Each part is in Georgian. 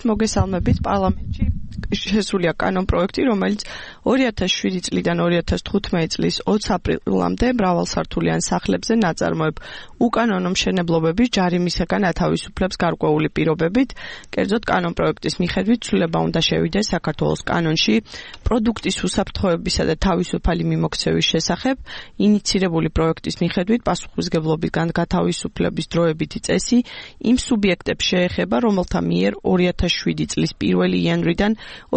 მოგესალმებით პარლამენტში შესულია კანონპროექტი, რომელიც 2007 წლიდან 2015 წლის 20 აპრილამდე მრავალსართულიან სახლებზე ნაწარმოებ უკანონო მშენებლობების ჯარიმისაგან ათავისუფლებს გარკვეული პირობებით. კერძოდ კანონპროექტის მიხედვით ცვლილება უნდა შევიდეს საქართველოს კანონში პროდუქტის უსაფრთხოებისა და თავისუფალი მიმოქცევის შესახებ. ინიცირებული პროექტის მიხედვით პასუხისმგებლობისგან გათავისუფლების დროებითი წესი იმ სუბიექტებს შეეხება, რომელთა მიერ 2007 წლის 1 იანვრიდან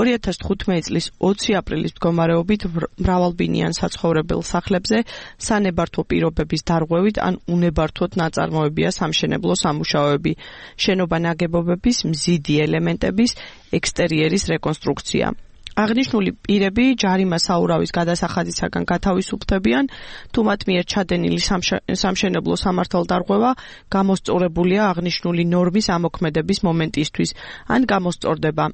2015 წლის 20 აპრილის მდგომარეობით მრავალბინიან საცხოვრებელ სახლებზე სანებართვო პირობების დარღვევით ან უნებართვოდ ნაწარმოებია სამშენებლო სამუშაოები, შენობა ნაგებობების მზიდი ელემენტების ექსტერიერის რეკონსტრუქცია. აღნიშნული პირები ჯარიმა საურავის გადასახადისაგან გათავისუფლებიან, თუ მათ მიერ ჩადენილი სამშენებლო სამართალდარღვევა გამოსწორებულია აღნიშნული ნორმის ამოქმედების მომენტისთვის, ან გამოსწორდება,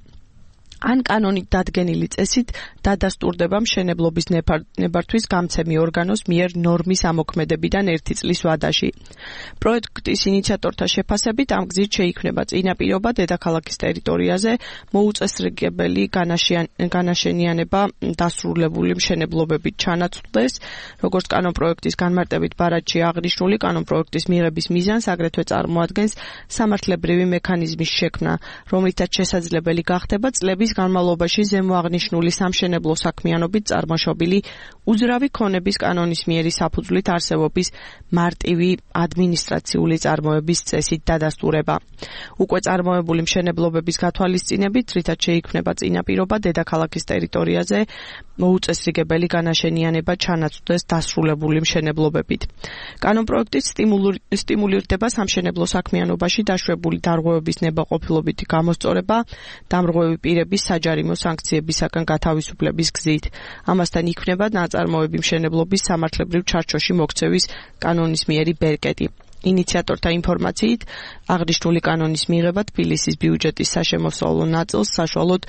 ან კანონით დადგენილი წესით დადასტურდება მშენებლობის ნებართვის გამცემი ორგანოს მიერ ნორმის ამოქმედებიდან 1 წლის ვადაში. პროექტის ინიციატორთა შეფასებით ამ გზით შეიქმნება წინაპირობა დედაქალაქის ტერიტორიაზე მოუწესრიგებელი განაშენიანება დასრულებული მშენებლობებით ჩანაცვლდეს, როგორც კანონპროექტის განმარტებით ბარათში აღნიშნული კანონპროექტის მიღების მიზანს აგრეთვე წარმოადგენს სამართლებრივი მექანიზმის შექმნა, რომლითაც შესაძლებელი გახდება წლების განმავლობაში ზემოაღნიშნული სამშენებლო საქმიანობით წარმოშობილი უძრავი ქონების კანონის მიერი საფუძვლით არსებობის მარტივი ადმინისტრაციული წარმოების წესით დადასტურება. უკვე წარმოებული მშენებლობების გათვალისწინებით, რითაც შეიქმნება წინაპირობა დედაქალაქის ტერიტორიაზე მოუწესრიგებელი განაშენიანება ჩანაცვლდეს დასრულებული მშენებლობებით. კანონპროექტით სტიმულირდება სამშენებლო საქმიანობაში დაშვებული დარღვევების ნებაყოფილობითი გამოსწორება დამრღვევი პირების საჯარიმო სანქციებისაგან გათავისუფლების გზით. ამასთან იქმნება ნაწარმოები მშენებლობის სამართლებრივ ჩარჩოში მოქცევის კანონის მიერი ბერკეტი. ინიციატორთა ინფორმაციით, აღნიშნული კანონის მიღება თბილისის ბიუჯეტის საშემოსავლო ნაწილს საშუალოდ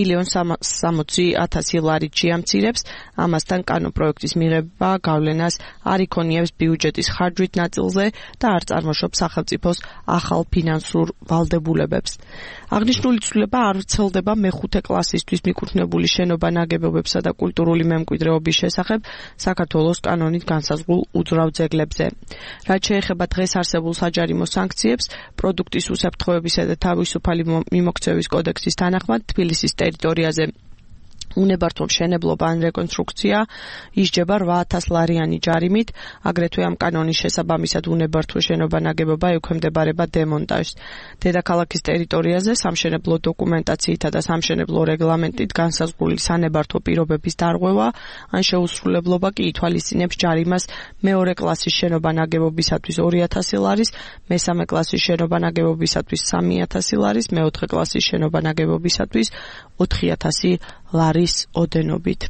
1,60,000 ლარით შეამცირებს, ამასთან კანონპროექტის მიღება გავლენას არ იქონიებს ბიუჯეტის ხარჯვით ნაწილზე და არ წარმოშობს სახელმწიფოს ახალ ფინანსურ ვალდებულებებს. აღნიშნული ცვლილება არ ვრცელდება მეხუთე კლასისთვის მიკურნებული შენობა ნაგებობებსა და კულტურული მემკვიდრეობის შესახებ საქართველოს კანონით განსაზღვრულ უძრავ ძეგლებზე. რაც შეეხება დღეს არსებულ საჯარიმო სანქციებს, პროდუქტის უსაფრთხოებისა და თავისუფალი მიმოქცევის კოდექსის თანახმად თბილისის ტერიტორიაზე უნებართვო მშენებლობა ან რეკონსტრუქცია ისჯება 8,000 ლარიანი ჯარიმით, აგრეთვე ამ კანონის შესაბამისად უნებართვო შენობა ნაგებობა ექვემდებარება დემონტაჟს. დედაქალაქის ტერიტორიაზე სამშენებლო დოკუმენტაციითა და სამშენებლო რეგლამენტით განსაზღვრული სანებართვო პირობების დარღვევა ან შეუსრულებლობა კი ითვალისწინებს ჯარიმას მეორე კლასის შენობა ნაგებობისათვის 2,000 ლარის, მესამე კლასის შენობა ნაგებობისათვის 3,000 ლარის, მეოთხე კლასის შენობა ნაგებობისათვის 4,000 ლარის ოდენობით.